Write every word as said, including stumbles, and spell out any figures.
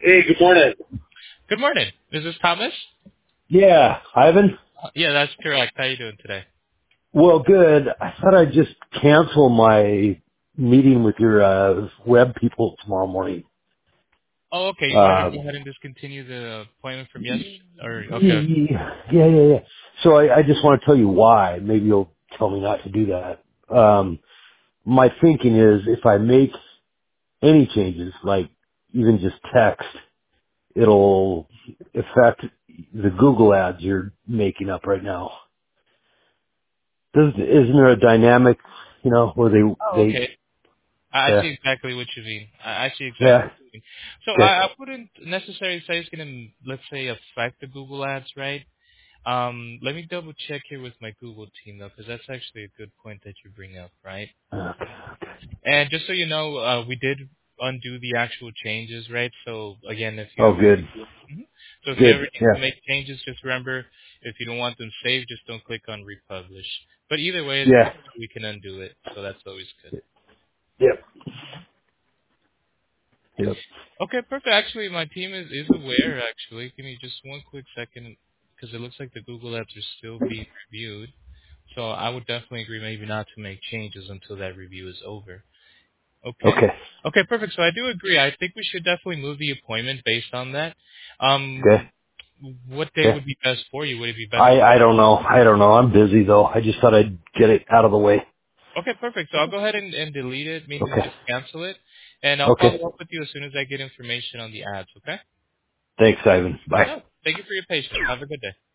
Hey, good morning. Good morning. Is this Thomas? Yeah, Ivan? Uh, Yeah, that's correct. How you doing today? Well, good. I thought I'd just cancel my meeting with your uh, web people tomorrow morning. Oh, okay. You want to go Um, ahead and discontinue the appointment from yes? Or okay. yeah, yeah, yeah. yeah. So I, I just want to tell you why. Maybe you'll tell me not to do that. Um, my thinking is if I make any changes, like even just text, it'll affect the Google ads you're making up right now. Does, isn't there a dynamic, you know, where they, Oh, they, okay. I I yeah, see exactly what you mean. I I see exactly yeah, what you mean. So okay. I, I wouldn't necessarily say it's going to, let's say, affect the Google ads, right? Um, let me double check here with my Google team though, because that's actually a good point that you bring up, right? Okay. And just so you know, uh, we did undo the actual changes, right? So again, if you Oh, ever good. Mhm. So if you ever Good. need to Yeah. make changes, just remember, if you don't want them saved, just don't click on republish. But either way, Yeah. we can undo it, so that's always good. Yep. Yep. Okay, perfect. Actually, my team is, is aware, actually. Give me just one quick second, because it looks like the Google Apps are still being reviewed. So I would definitely agree maybe not to make changes until that review is over. Okay. Okay. Okay, perfect. So I do agree. I think we should definitely move the appointment based on that. Okay. Um, what day Okay. would be best for you? Would it be better? I, I don't know. I don't know. I'm busy though. I just thought I'd get it out of the way. Okay, perfect. So I'll go ahead and, and delete it, meaning Okay. just cancel it, and I'll follow Okay. up with you as soon as I get information on the ads, okay? Thanks, Ivan. Bye. No, thank you for your patience. Have a good day.